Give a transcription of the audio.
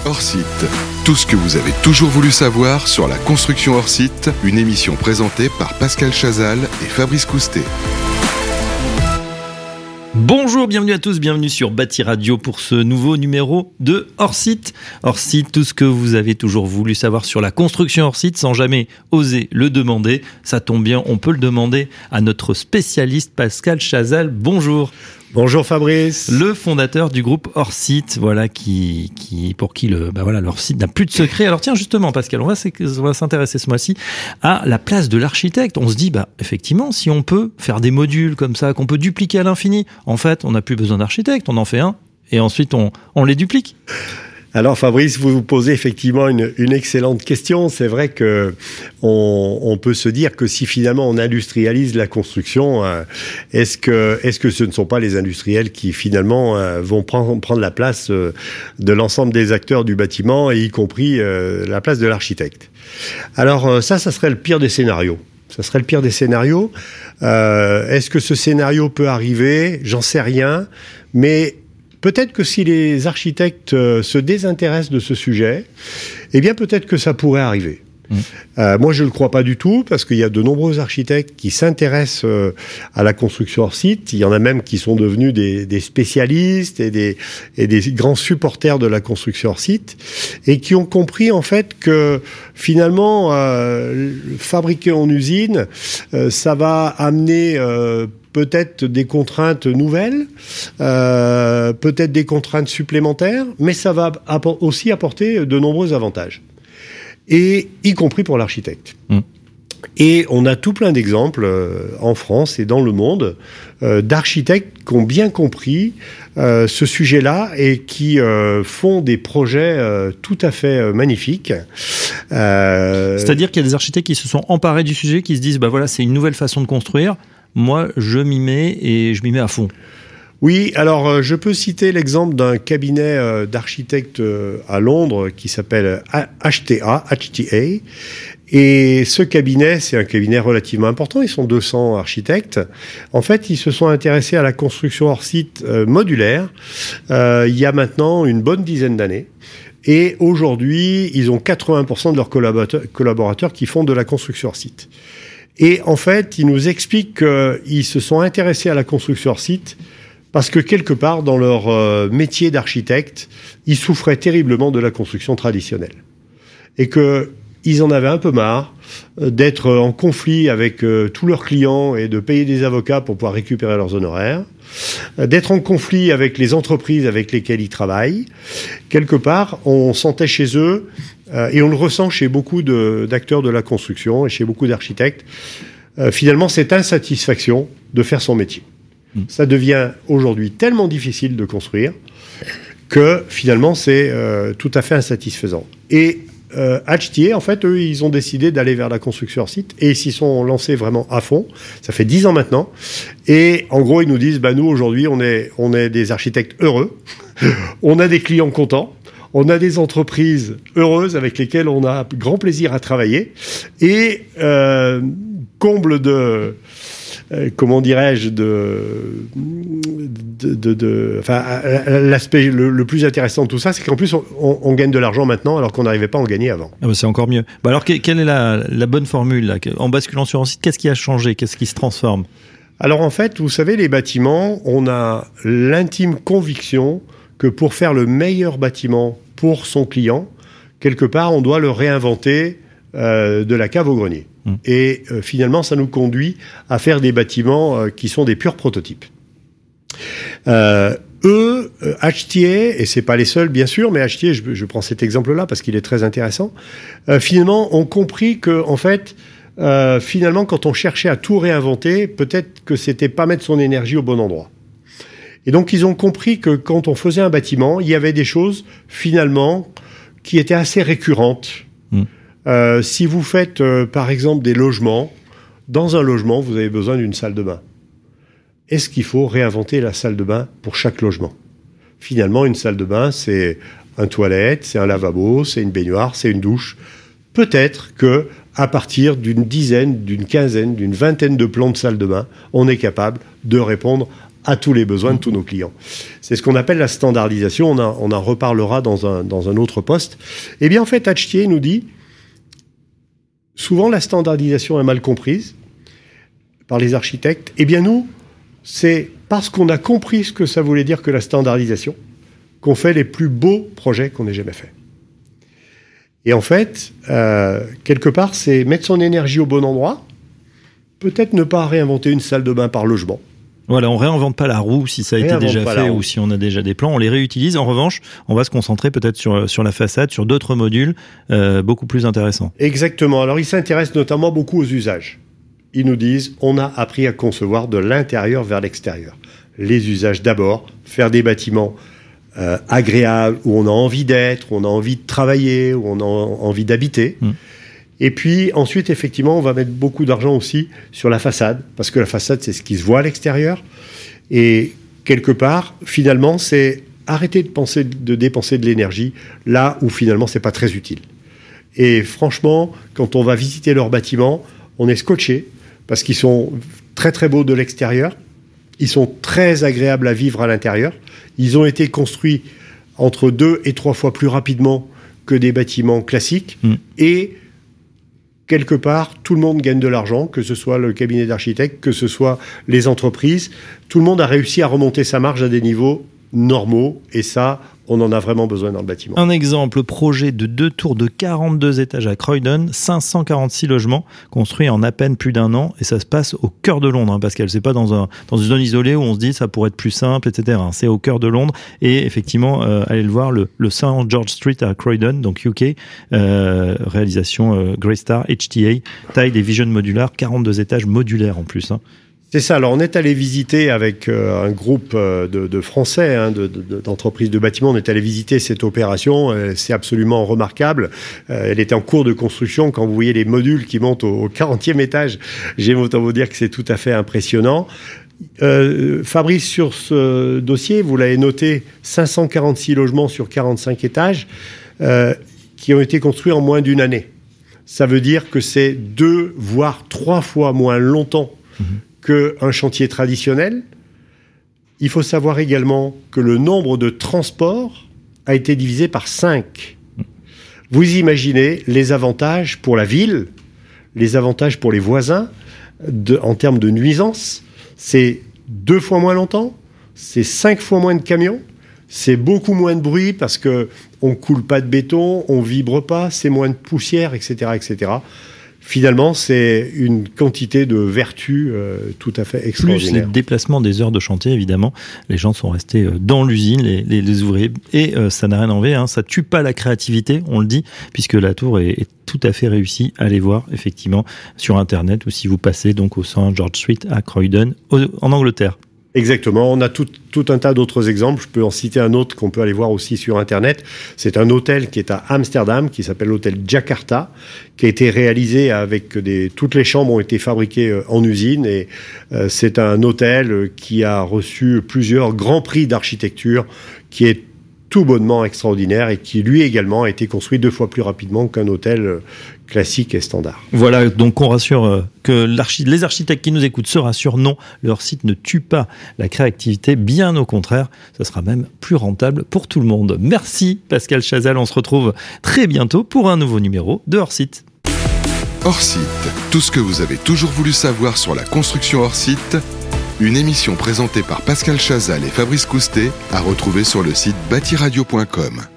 Hors site. Tout ce que vous avez toujours voulu savoir sur la construction hors site, une émission présentée par Pascal Chazal et Fabrice Coustet. Bonjour, bienvenue à tous, bienvenue sur Bâti Radio pour ce nouveau numéro de Hors Site. Hors Site, tout ce que vous avez toujours voulu savoir sur la construction hors site sans jamais oser le demander. Ça tombe bien, on peut le demander à notre spécialiste Pascal Chazal. Bonjour. Bonjour Fabrice. Le fondateur du groupe Hors Site, voilà, pour qui le Hors Site n'a plus de secret. Alors tiens, justement, Pascal, on va s'intéresser ce mois-ci à la place de l'architecte. On se dit, effectivement, si on peut faire des modules comme ça, qu'on peut dupliquer à l'infini, en fait, on n'a plus besoin d'architecte, on en fait un, et ensuite on les duplique. Alors Fabrice, vous posez effectivement une excellente question. C'est vrai que on peut se dire que si finalement on industrialise la construction, est-ce que ce ne sont pas les industriels qui finalement vont prendre la place de l'ensemble des acteurs du bâtiment, et y compris la place de l'architecte? Alors ça serait le pire des scénarios. Ça serait le pire des scénarios. Est-ce que ce scénario peut arriver? J'en sais rien, mais peut-être que si les architectes se désintéressent de ce sujet, eh bien peut-être que ça pourrait arriver. Moi, je ne le crois pas du tout, parce qu'il y a de nombreux architectes qui s'intéressent à la construction hors site. Il y en a même qui sont devenus des spécialistes et des grands supporters de la construction hors site, et qui ont compris en fait que finalement, fabriquer en usine, ça va amener peut-être des contraintes nouvelles, peut-être des contraintes supplémentaires, mais ça va aussi apporter de nombreux avantages, et y compris pour l'architecte. Et on a tout plein d'exemples en France et dans le monde d'architectes qui ont bien compris ce sujet-là et qui font des projets tout à fait magnifiques. C'est-à-dire qu'il y a des architectes qui se sont emparés du sujet, qui se disent c'est une nouvelle façon de construire. Moi, je m'y mets et je m'y mets à fond. Oui, alors je peux citer l'exemple d'un cabinet d'architectes à Londres qui s'appelle HTA. Et ce cabinet, c'est un cabinet relativement important, ils sont 200 architectes. En fait, ils se sont intéressés à la construction hors site modulaire il y a maintenant une bonne dizaine d'années. Et aujourd'hui, ils ont 80% de leurs collaborateurs qui font de la construction hors site. Et en fait, ils nous expliquent qu'ils se sont intéressés à la construction hors site parce que quelque part, dans leur métier d'architecte, ils souffraient terriblement de la construction traditionnelle. Et qu'ils en avaient un peu marre d'être en conflit avec tous leurs clients et de payer des avocats pour pouvoir récupérer leurs honoraires, d'être en conflit avec les entreprises avec lesquelles ils travaillent. Quelque part, on sentait chez eux, et on le ressent chez beaucoup d'acteurs de la construction et chez beaucoup d'architectes, finalement cette insatisfaction de faire son métier. Ça devient aujourd'hui tellement difficile de construire que finalement c'est tout à fait insatisfaisant. Et HTA, en fait, eux, ils ont décidé d'aller vers la construction hors site et ils s'y sont lancés vraiment à fond. Ça fait 10 ans maintenant. Et en gros, ils nous disent, nous, aujourd'hui, on est des architectes heureux. On a des clients contents. On a des entreprises heureuses avec lesquelles on a grand plaisir à travailler. Et comble de... comment dirais-je, l'aspect le plus intéressant de tout ça, c'est qu'en plus, on gagne de l'argent maintenant alors qu'on n'arrivait pas à en gagner avant. C'est encore mieux. Alors, quelle est la bonne formule là? En basculant sur un site, qu'est-ce qui a changé? Qu'est-ce qui se transforme? Alors, en fait, vous savez, les bâtiments, on a l'intime conviction que pour faire le meilleur bâtiment pour son client, quelque part, on doit le réinventer de la cave au grenier. Et finalement, ça nous conduit à faire des bâtiments qui sont des purs prototypes. HTA, et c'est pas les seuls bien sûr, mais HTA, je prends cet exemple-là parce qu'il est très intéressant, finalement ont compris que en fait, finalement, quand on cherchait à tout réinventer, peut-être que c'était pas mettre son énergie au bon endroit. Et donc ils ont compris que quand on faisait un bâtiment, il y avait des choses finalement qui étaient assez récurrentes. Si vous faites, par exemple, des logements, dans un logement, vous avez besoin d'une salle de bain. Est-ce qu'il faut réinventer la salle de bain pour chaque logement? Finalement, une salle de bain, c'est une toilette, c'est un lavabo, c'est une baignoire, c'est une douche. Peut-être que à partir d'une dizaine, d'une quinzaine, d'une vingtaine de plans de salle de bain, on est capable de répondre à tous les besoins de tous nos clients. C'est ce qu'on appelle la standardisation. On en reparlera dans un autre poste. Eh bien, en fait, HTA nous dit, souvent la standardisation est mal comprise par les architectes. Eh bien, nous, c'est parce qu'on a compris ce que ça voulait dire que la standardisation qu'on fait les plus beaux projets qu'on ait jamais faits. Et en fait, quelque part, c'est mettre son énergie au bon endroit, peut-être ne pas réinventer une salle de bain par logement. Voilà, on réinvente pas la roue si ça a été déjà fait ou si on a déjà des plans, on les réutilise. En revanche, on va se concentrer peut-être sur la façade, sur d'autres modules beaucoup plus intéressants. Exactement. Alors, ils s'intéressent notamment beaucoup aux usages. Ils nous disent, on a appris à concevoir de l'intérieur vers l'extérieur. Les usages d'abord, faire des bâtiments agréables, où on a envie d'être, où on a envie de travailler, où on a envie d'habiter. Et puis ensuite, effectivement, on va mettre beaucoup d'argent aussi sur la façade, parce que la façade, c'est ce qui se voit à l'extérieur. Et quelque part, finalement, c'est arrêter de dépenser de l'énergie là où finalement, c'est pas très utile. Et franchement, quand on va visiter leurs bâtiments, on est scotché, parce qu'ils sont très très beaux de l'extérieur, ils sont très agréables à vivre à l'intérieur, ils ont été construits entre 2 et 3 fois plus rapidement que des bâtiments classiques, et quelque part, tout le monde gagne de l'argent, que ce soit le cabinet d'architectes, que ce soit les entreprises. Tout le monde a réussi à remonter sa marge à des niveaux normaux, et ça, on en a vraiment besoin dans le bâtiment. Un exemple, projet de 2 tours de 42 étages à Croydon, 546 logements, construits en à peine plus d'1 an, et ça se passe au cœur de Londres, Pascal. C'est pas dans une zone isolée où on se dit ça pourrait être plus simple, etc. C'est au cœur de Londres, et effectivement, allez le voir, le St. George Street à Croydon, donc UK, réalisation Greystar, HTA, taille des Vision modulaires, 42 étages modulaires en plus. C'est ça. Alors, on est allé visiter avec un groupe de Français, d'entreprises de bâtiments. On est allé visiter cette opération. C'est absolument remarquable. Elle était en cours de construction. Quand vous voyez les modules qui montent au 40e étage, j'aime autant vous dire que c'est tout à fait impressionnant. Fabrice, sur ce dossier, vous l'avez noté, 546 logements sur 45 étages qui ont été construits en moins d'une année. Ça veut dire que c'est 2, voire 3 fois moins longtemps qu'un chantier traditionnel. Il faut savoir également que le nombre de transports a été divisé par 5. Vous imaginez les avantages pour la ville, les avantages pour les voisins, en termes de nuisances. C'est 2 fois moins longtemps, c'est 5 fois moins de camions, c'est beaucoup moins de bruit parce qu'on ne coule pas de béton, on ne vibre pas, c'est moins de poussière, etc., etc. Finalement, c'est une quantité de vertus tout à fait extraordinaire. Plus les déplacements des heures de chantier, évidemment. Les gens sont restés dans l'usine, les ouvriers. Et ça n'a rien enlevé, ça tue pas la créativité, on le dit, puisque la tour est tout à fait réussie. Allez voir, effectivement, sur Internet, ou si vous passez donc au St. George Street à Croydon, en Angleterre. Exactement. On a tout un tas d'autres exemples. Je peux en citer un autre qu'on peut aller voir aussi sur Internet. C'est un hôtel qui est à Amsterdam, qui s'appelle l'hôtel Jakarta, qui a été réalisé avec toutes les chambres ont été fabriquées en usine, et c'est un hôtel qui a reçu plusieurs grands prix d'architecture, qui est tout bonnement extraordinaire et qui, lui également, a été construit 2 fois plus rapidement qu'un hôtel classique et standard. Voilà, donc on rassure que les architectes qui nous écoutent se rassurent, non, leur site ne tue pas la créativité, bien au contraire, ça sera même plus rentable pour tout le monde. Merci Pascal Chazal, on se retrouve très bientôt pour un nouveau numéro de Hors Site. Hors Site, tout ce que vous avez toujours voulu savoir sur la construction hors site. Une émission présentée par Pascal Chazal et Fabrice Coustet à retrouver sur le site bâtiradio.com.